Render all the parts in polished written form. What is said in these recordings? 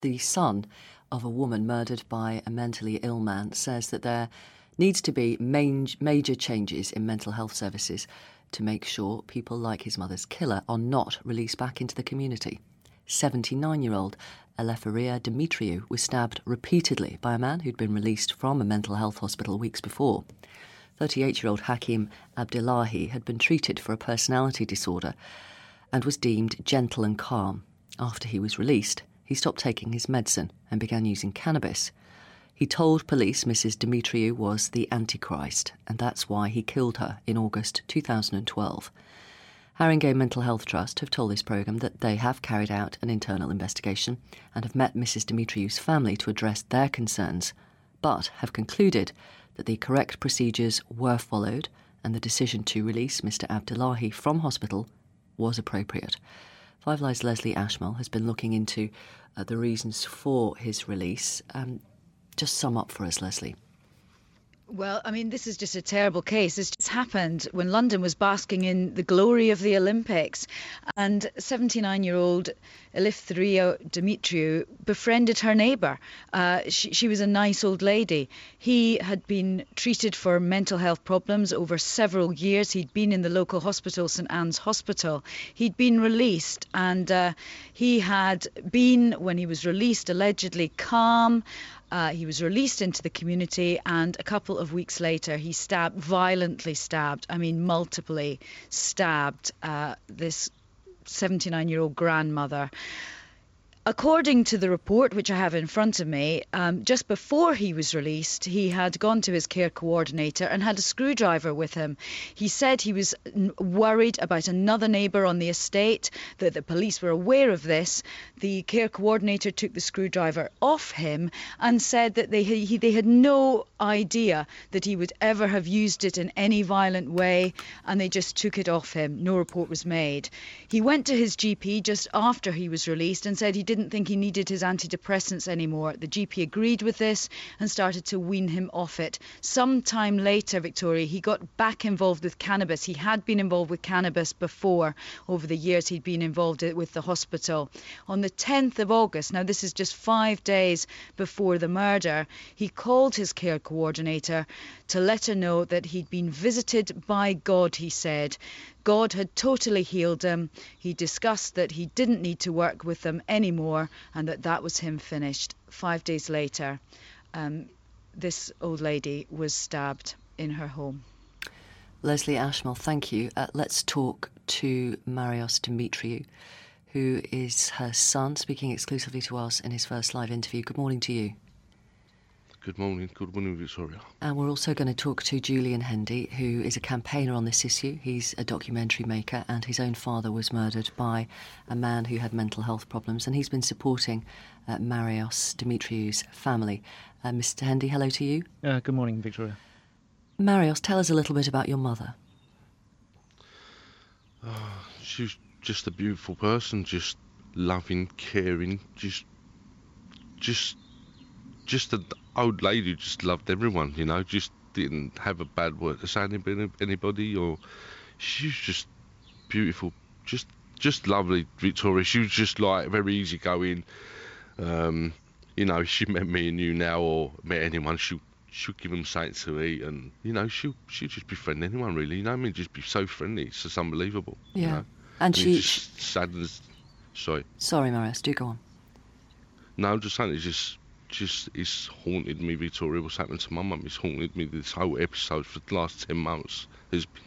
The son of a woman murdered by a mentally ill man says that there needs to be major changes in mental health services to make sure people like his mother's killer are not released back into the community. 79-year-old Eleftheria Dimitriou was stabbed repeatedly by a man who'd been released from a mental health hospital weeks before. 38-year-old Hakim Abdullahi had been treated for a personality disorder and was deemed gentle and calm. After he was released, he stopped taking his medicine and began using cannabis. He told police Mrs. Dimitriou was the Antichrist, and that's why he killed her in August 2012. Haringey Mental Health Trust have told this programme that they have carried out an internal investigation and have met Mrs. Dimitriou's family to address their concerns, but have concluded that the correct procedures were followed and the decision to release Mr. Abdullahi from hospital was appropriate. Five Live's Leslie Ashmole has been looking into the reasons for his release. Just sum up for us, Leslie. Well, I mean, this is just a terrible case. This just happened when London was basking in the glory of the Olympics. And 79-year-old Eleftheria Dimitriou befriended her neighbour. She was a nice old lady. He had been treated for mental health problems over several years. He'd been in the local hospital, St Anne's Hospital. He'd been released, and he had been, when he was released, allegedly calm. He was released into the community, and a couple of weeks later he violently stabbed, multiply stabbed this 79-year-old grandmother. According to the report, which I have in front of me, just before he was released, he had gone to his care coordinator and had a screwdriver with him. He said he was worried about another neighbour on the estate, that the police were aware of this. The care coordinator took the screwdriver off him and said that they had no idea that he would ever have used it in any violent way, and they just took it off him. No report was made. He went to his GP just after he was released and said he didn't think he needed his antidepressants anymore. The GP agreed with this and started to wean him off it. Some time later, Victoria, he got back involved with cannabis. He had been involved with cannabis before. Over the years he'd been involved with the hospital. On the 10th of August, now this is just 5 days before the murder, he called his care coordinator to let her know that he'd been visited by God, he said. God had totally healed him. He discussed that he didn't need to work with them anymore and that was him finished. 5 days later, this old lady was stabbed in her home. Leslie Ashmole, thank you. Let's talk to Marios Dimitriou, who is her son, speaking exclusively to us in his first live interview. Good morning to you. Good morning, Victoria. And we're also going to talk to Julian Hendy, who is a campaigner on this issue. He's a documentary maker, and his own father was murdered by a man who had mental health problems, and he's been supporting Marios Dimitriou's family. Mr. Hendy, hello to you. Good morning, Victoria. Marios, tell us a little bit about your mother. She was just a beautiful person, just loving, caring, just an old lady who just loved everyone, just didn't have a bad word to say to anybody, or she was just beautiful, just lovely, Victoria. She was just like very easygoing. If she met me and you now, or met anyone, she'll give them something to eat, and she'll just befriend anyone, really. Just be so friendly. It's just unbelievable. Yeah, and she. It's just sad. Sorry, Marios, do go on. No, I'm just saying it's haunted me, Victoria. What's happened to my mum? It's haunted me. This whole episode for the last 10 months has been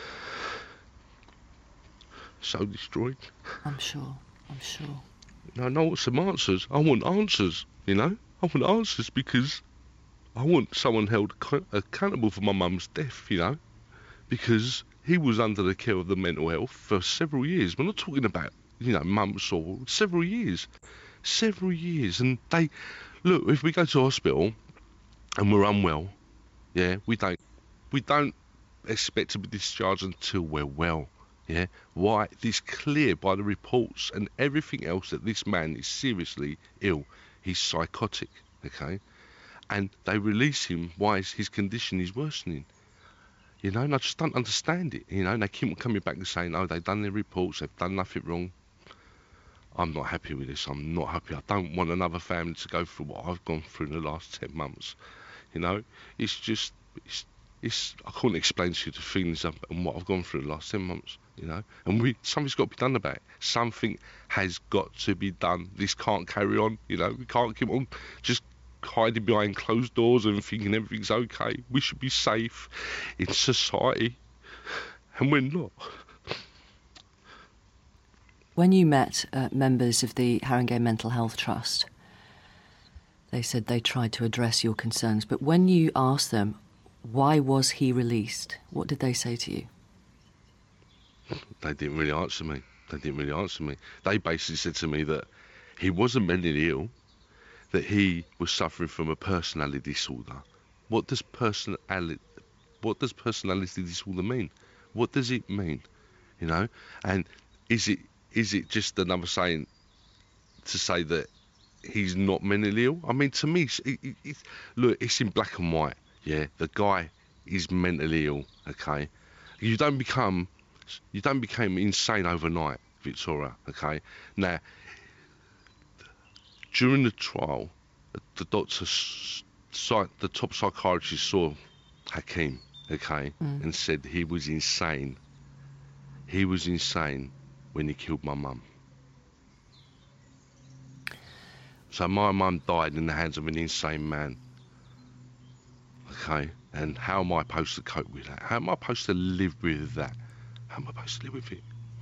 so destroyed. I'm sure. I want some answers. I want answers, I want answers because I want someone held accountable for my mum's death, because he was under the care of the mental health for several years. We're not talking about, months or several years. And they... Look, if we go to hospital and we're unwell, we don't expect to be discharged until we're well, Why? It's clear by the reports and everything else that this man is seriously ill. He's psychotic, okay? And they release him while his condition is worsening. And I just don't understand it, and they keep coming back and saying, oh, they've done their reports, they've done nothing wrong. I'm not happy with this. I'm not happy. I don't want another family to go through what I've gone through in the last 10 months. You know, it's just, I can't explain to you the feelings and what I've gone through the last 10 months, you know. And something's got to be done about it. Something has got to be done. This can't carry on, you know. We can't keep on just hiding behind closed doors and thinking everything's okay. We should be safe in society, and we're not. When you met members of the Haringey Mental Health Trust, they said they tried to address your concerns, but when you asked them, why was he released, what did they say to you? They didn't really answer me. They basically said to me that he wasn't mentally ill, that he was suffering from a personality disorder. What does personality disorder mean? What does it mean? You know? And is it just another saying to say that he's not mentally ill? I mean, to me, look, it's in black and white. Yeah, the guy is mentally ill. Okay, you don't become insane overnight, Victoria. Okay, now during the trial, the top psychiatrist saw Hakim. Okay, and said he was insane. He was insane when he killed my mum. So my mum died in the hands of an insane man. Okay, and how am I supposed to cope with that? How am I supposed to live with that? How am I supposed to live with it?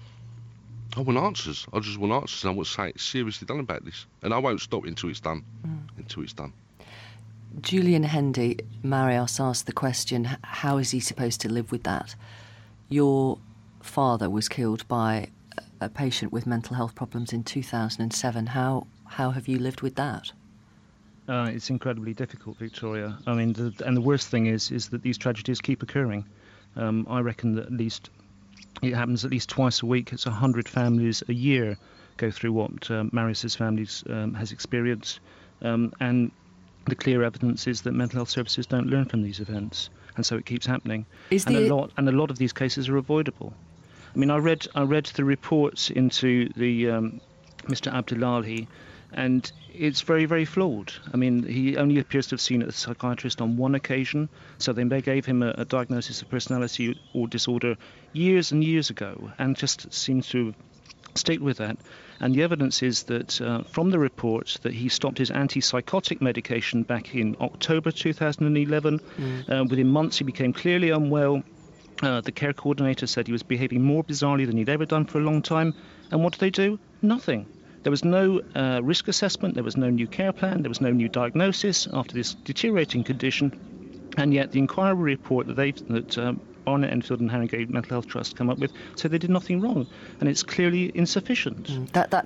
I want answers. I just want answers. I want something seriously done about this. And I won't stop until it's done. Until it's done. Julian Hendy, Marios asked the question, how is he supposed to live with that? Your father was killed by a patient with mental health problems in 2007. How have you lived with that? It's incredibly difficult, Victoria. I mean, the worst thing is that these tragedies keep occurring. I reckon that it happens at least twice a week. It's 100 families a year go through what Marius's family has experienced. And the clear evidence is that mental health services don't learn from these events, and so it keeps happening. A lot of these cases are avoidable. I mean, I read the reports into the Mr. Abdullahi, and it's very, very flawed. I mean, he only appears to have seen a psychiatrist on one occasion, so they gave him a diagnosis of personality or disorder years and years ago, and just seems to have stayed with that. And the evidence is that from the report that he stopped his antipsychotic medication back in October 2011. Within months he became clearly unwell. The care coordinator said he was behaving more bizarrely than he'd ever done for a long time. And what did they do? Nothing. There was no risk assessment, there was no new care plan, there was no new diagnosis after this deteriorating condition. And yet the inquiry report that Barnet Enfield and Haringey Mental Health Trust come up with said they did nothing wrong, and it's clearly insufficient. That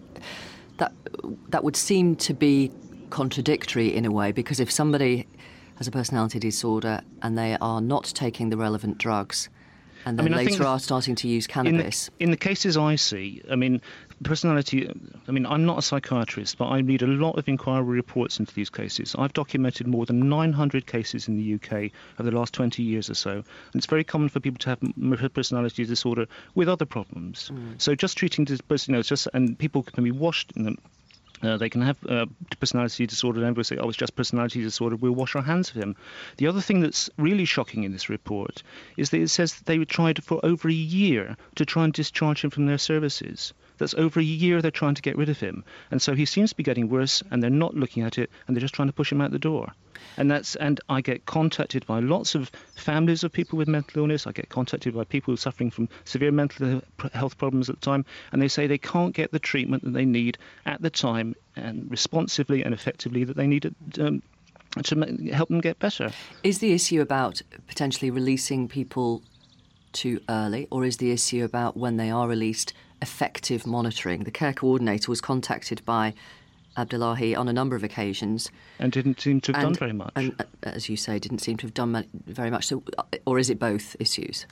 would seem to be contradictory in a way, because if somebody has a personality disorder and they are not taking the relevant drugs, and then later are starting to use cannabis. In the cases I see, I mean, personality, I mean, I'm not a psychiatrist, but I read a lot of inquiry reports into these cases. I've documented more than 900 cases in the UK over the last 20 years or so. And it's very common for people to have personality disorder with other problems. So just treating this person, and people can be washed in them. They can have personality disorder, and everyone say, oh, it's just personality disorder, we'll wash our hands of him. The other thing that's really shocking in this report is that it says that they tried for over a year to try and discharge him from their services. That's over a year they're trying to get rid of him. And so he seems to be getting worse, and they're not looking at it, and they're just trying to push him out the door. And I get contacted by lots of families of people with mental illness. I get contacted by people suffering from severe mental health problems at the time, and they say they can't get the treatment that they need at the time and responsively and effectively that they need to help them get better. Is the issue about potentially releasing people too early, or is the issue about when they are released, effective monitoring? The care coordinator was contacted by Abdullahi on a number of occasions. And didn't seem to have done very much. And, as you say, didn't seem to have done very much. So, or is it both issues?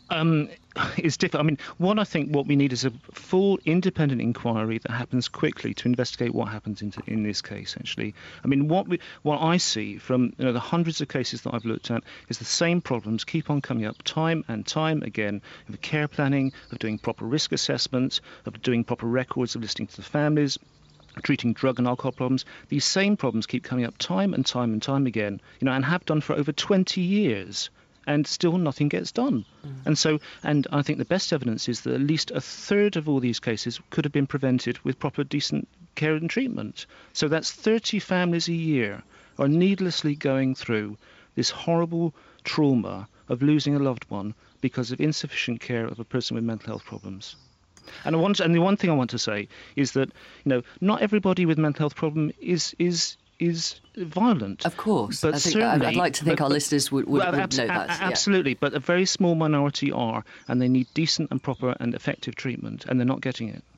It's difficult. I mean, what we need is a full independent inquiry that happens quickly to investigate what happens in this case. Actually, I mean, what I see from the hundreds of cases that I've looked at is the same problems keep on coming up time and time again, of care planning, of doing proper risk assessments, of doing proper records, of listening to the families, treating drug and alcohol problems. These same problems keep coming up time and time and time again, and have done for over 20 years. And still nothing gets done. And I think the best evidence is that at least a third of all these cases could have been prevented with proper, decent care and treatment. So that's 30 families a year are needlessly going through this horrible trauma of losing a loved one because of insufficient care of a person with mental health problems. And the one thing I want to say is that not everybody with mental health problem is violent. Of course. But I'd like to think our listeners would know that. Absolutely, but a very small minority are, and they need decent and proper and effective treatment, and they're not getting it.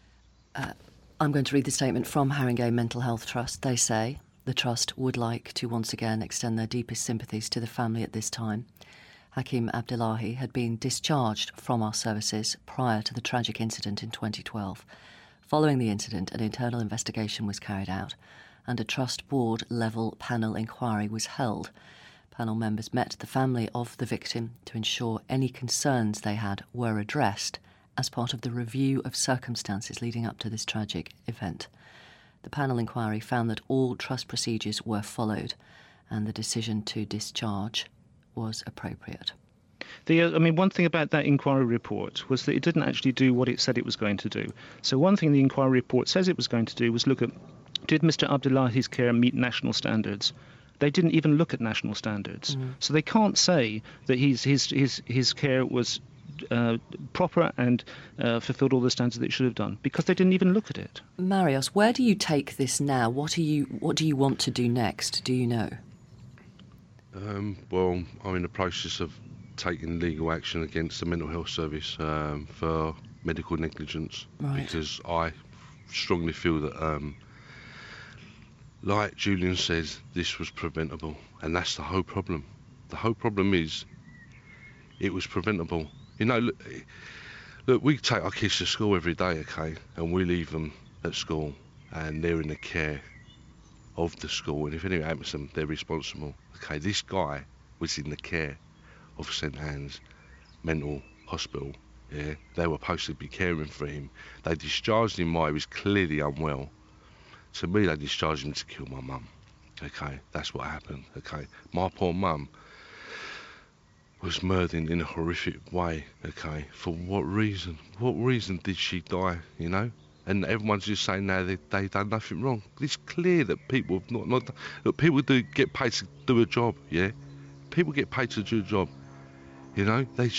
I'm going to read the statement from Haringey Mental Health Trust. They say the Trust would like to once again extend their deepest sympathies to the family at this time. Hakim Abdullahi had been discharged from our services prior to the tragic incident in 2012. Following the incident, an internal investigation was carried out, and a Trust board level panel inquiry was held. Panel members met the family of the victim to ensure any concerns they had were addressed as part of the review of circumstances leading up to this tragic event. The panel inquiry found that all Trust procedures were followed and the decision to discharge was appropriate. One thing about that inquiry report was that it didn't actually do what it said it was going to do. So one thing the inquiry report says it was going to do was look at, did Mr. Abdullahi's care meet national standards? They didn't even look at national standards. So they can't say that his care was proper and fulfilled all the standards that it should have done, because they didn't even look at it. Marios, where do you take this now? What do you want to do next? Do you know? Well, I'm in the process of taking legal action against the mental health service for medical negligence, because I strongly feel that, like Julian says, this was preventable, and that's the whole problem. The whole problem is it was preventable. Look, we take our kids to school every day, okay, and we leave them at school, and they're in the care of the school, and if anything happens to them, they're responsible. Okay, this guy was in the care of St Anne's Mental Hospital. Yeah, they were supposed to be caring for him. They discharged him while he was clearly unwell. To me, they discharged him to kill my mum. Okay, that's what happened. Okay, my poor mum was murdered in a horrific way. Okay, for what reason? What reason did she die? And everyone's just saying now they done nothing wrong. It's clear that people have not look, people do get paid to do a job. Yeah, people get paid to do a job. They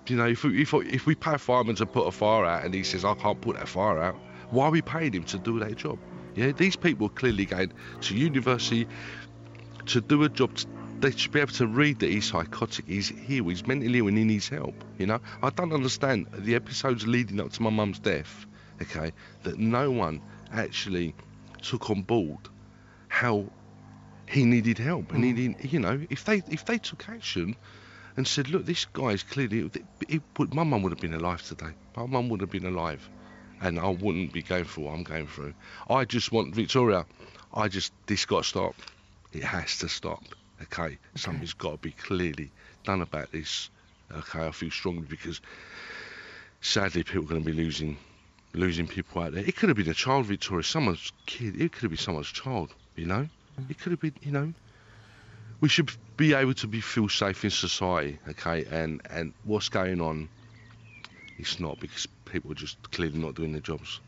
if we pay a fireman to put a fire out and he says I can't put that fire out, why are we paying him to do that job? Yeah, these people are clearly going to university to do a job. They should be able to read that he's psychotic, he's mentally ill and he needs help. I don't understand the episodes leading up to my mum's death. Okay, that no one actually took on board how he needed help, and if they took action and said, look, this guy is clearly, my mum would have been alive today. My mum would have been alive, and I wouldn't be going through what I'm going through. I just want Victoria. This got to stop. It has to stop. Okay, something's got to be clearly done about this. Okay, I feel strongly because sadly people are going to be losing people out there. It could have been a child, Victoria, someone's kid. It could have been someone's child, It could have been, We should be able to feel safe in society, okay? And what's going on, it's not, because people are just clearly not doing their jobs.